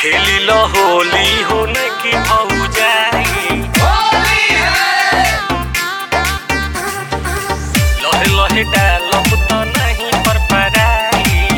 खेली लो होली होने की भौजाई, लोहे लोहे डालो तो नहीं पर पराई।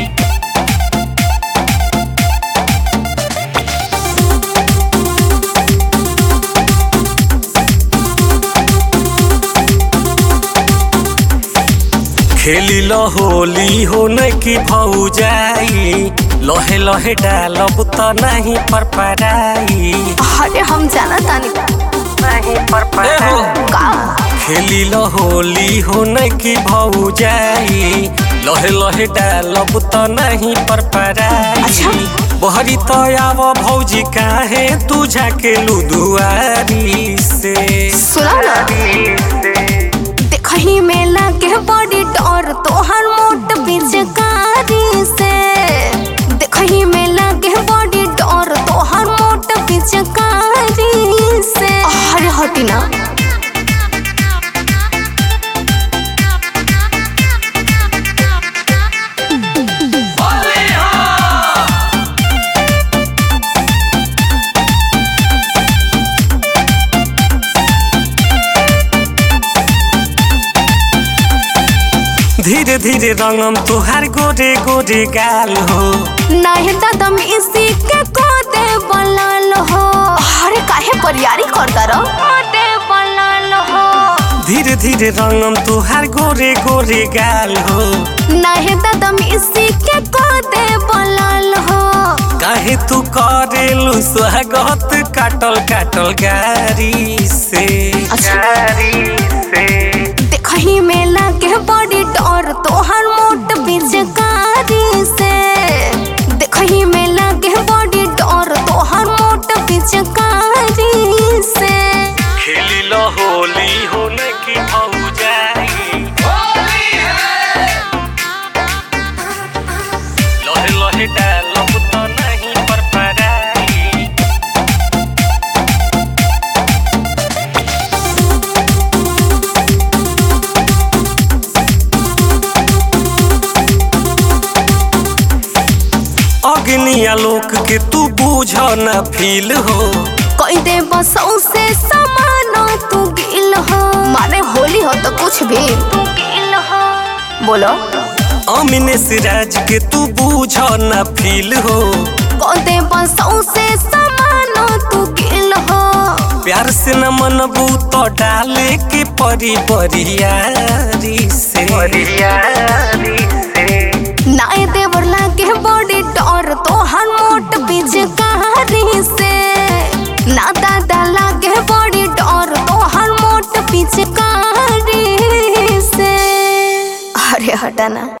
खेली लो होली होने की भौजाई, लोहे लोहे डालब तो नहीं पर पराई। अरे हम जाना तानी नहीं पर पराई। खेली लो होली होने की भौजाई, लोहे लोहे डालब तो नहीं पर पराई। अच्छा। बहरी तो आवो भौजी काहे तू झाकेलू दुआरी से। सुना ना देखही में लागे बड़ी डर तोहर मोट पिचकारी से। देखही में लागे बड़ी डर तोहर मोट पिचकारी से। अरे हटी ना। धीरे धीरे रंगम तुहार गोरे गोरे गाल हो। नहीं दादा इसी के को दे बलाल हो। अरे काहे परियारी करता रहो दे बलाल हो। धीरे धीरे रंगम तुहार गोरे गोरे गाल हो। नहीं दादा इसी के को दे बलाल हो। काहे तू करेलू स्वागत काटल काटल गारी से। गारी से देखही में लागे बड़ी डर तोहर मोट पिचकारी से। देखही में लागे बड़ी डर तोहर मोट पिचकारी से। खेली लो होली होने की भौजाई, लोहे लोहे डालब तो नहीं पर पराई। अग्निया लोक के तू बूझ न फील हो। कोई दे बसों से समानो तू गिल हो। माने होली हो तो कुछ भी तू गिल हो। बोलो अमीने सिराज के तू बूझ न फील हो। कोई दे बसों से समानो तू गिल हो। प्यार से न मनबू तो डाले के परी बरियारी से। बरियारी से नाए देवर लागे बड़ी डर तोहर मोट पिचकारी से। ना दादा लागे बड़ी डर तोहर मोट पिचकारी से। अरे हटाना।